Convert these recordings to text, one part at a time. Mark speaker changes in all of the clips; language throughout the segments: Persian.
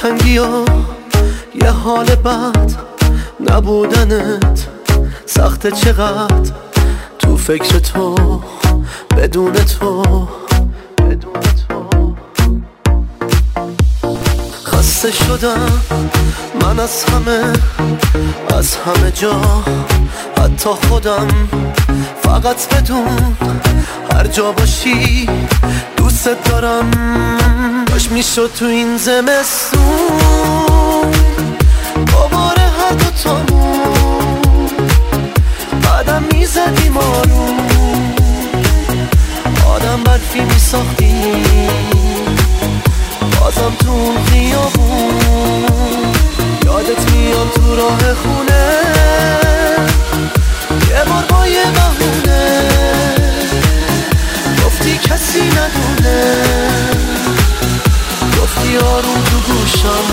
Speaker 1: دلتنگی و یه حال بد نبودنت سخته چقدر تو فکر تو بدون تو خسته شدم من از همه جا حتی خودم فقط بدون هر جا باشی دوست دارم باش میشد تو این زمستون دوباره هر دوتامون بعدم میزدیم آروم آدم برفی میساختیم بازم تو اون خیابون یادت میاد تو راه خونه یه بار با یه بهونه گفتی کسی ندونه گفتی آروم تو گوشم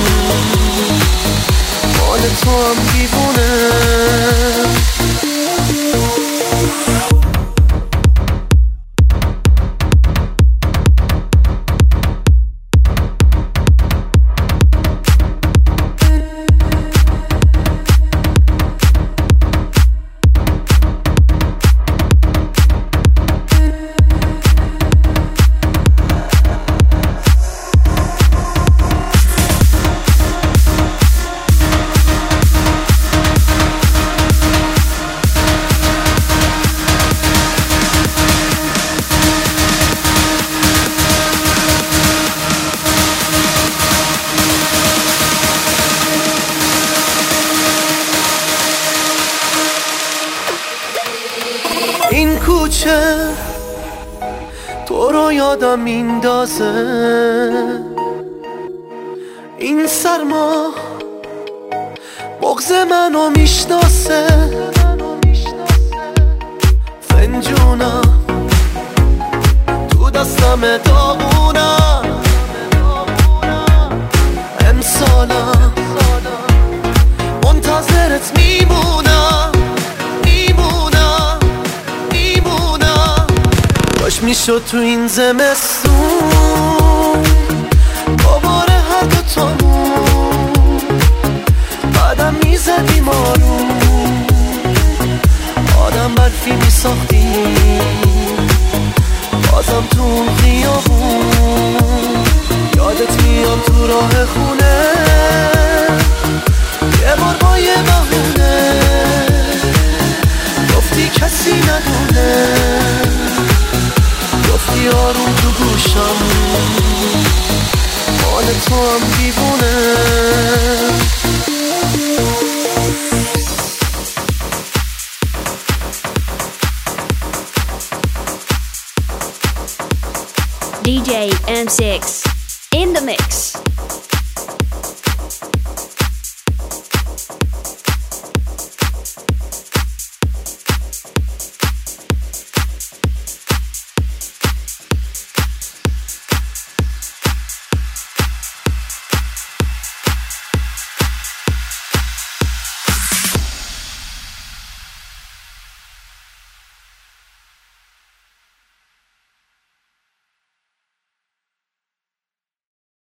Speaker 1: مال تو هم دیوونه این کوچه تو رو یادم میندازه این سرما بغض منو میشناسه فنجونم تو دستم داغونم امسالم منتظرت میمونم باش میشد تو این زمستون دوباره هر دوتامون بعدم میزدیم آروم آدم برفی میساختیم بازم تو اون خیابون یادت میاد تو راه خونه یه بار با یه بهونه گفتی کسی ندونه گفتی آروم تو گوشم مال تو هم دیوونه
Speaker 2: DJ M6 in the mix.